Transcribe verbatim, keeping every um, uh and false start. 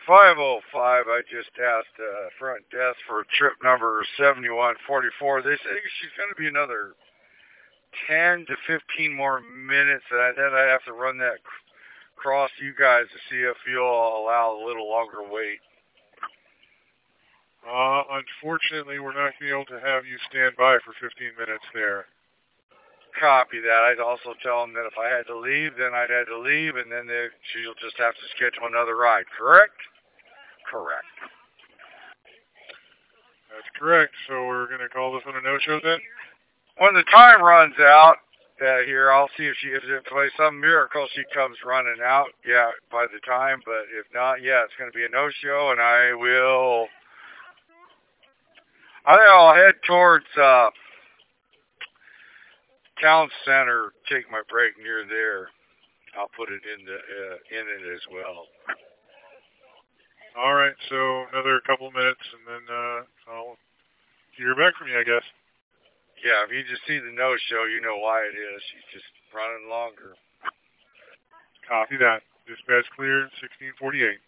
five oh five, I just asked uh, front desk for trip number seventy-one forty-four. They say she's going to be another ten to fifteen more minutes, and then I have to run that across you guys to see if you'll allow a little longer wait. Uh, unfortunately, we're not going to be able to have you stand by for fifteen minutes there. Copy that. I'd also tell them that if I had to leave, then I'd have to leave, and then they, she'll just have to schedule another ride. Correct? Correct. That's correct. So we're going to call this one a no-show then? When the time runs out uh, here, I'll see if she, if, if by some miracle she comes running out. Yeah, by the time. But if not, yeah, it's going to be a no-show, and I will. I think I'll head towards uh, Town Center. Take my break near there. I'll put it in the uh, in it as well. All right, so another couple minutes, and then uh, I'll hear back from you, I guess. Yeah, if you just see the no-show, you know why it is. She's just running longer. Copy that. Dispatch clear, sixteen forty-eight.